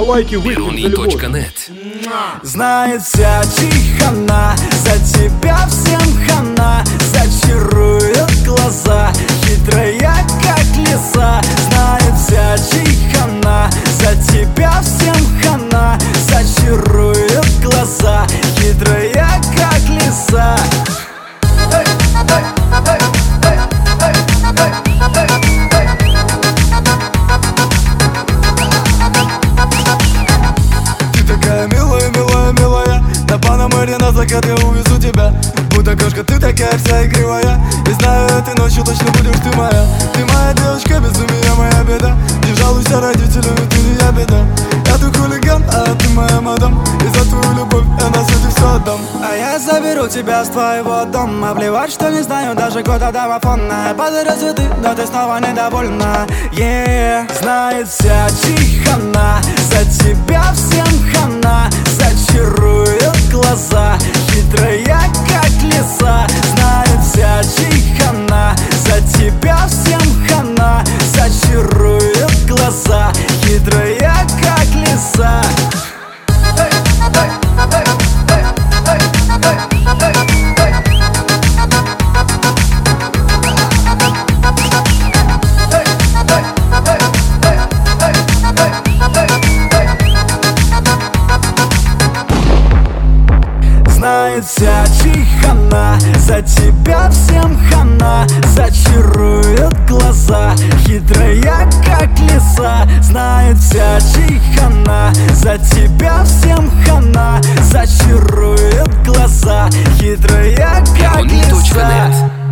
лайки, выпьем за любовь. Знает вся чихана, за тебя всем хана, зачарует глаза, хитрая как лиса. Знает вся чихана, за тебя всем хана, зачарует глаза, хитрая как лиса. На закат я увезу тебя, будто кошка, ты такая вся игривая. И знаю, этой ночью точно будешь ты моя. Ты моя девочка, безумие моя беда. Не жалуйся родителям, ты не я беда. Я ты хулиган, а ты моя мадам. И за твою любовь я на свете все отдам. А я заберу тебя с твоего дома. Плевать, что не знаю даже кода домофона. Подарю цветы, но ты снова недовольна. Знает вся чихана, за тебя всем хана, зачарует глаза, хитрая как лиса. Знает вся чихана, за тебя всем хана, зачарует глаза, хитрая как лиса. Знает вся чихана, за тебя всем хана, зачарует глаза, хитрая как лиса. Знает вся чихана, за тебя всем хана, зачарует глаза, хитрая как лиса.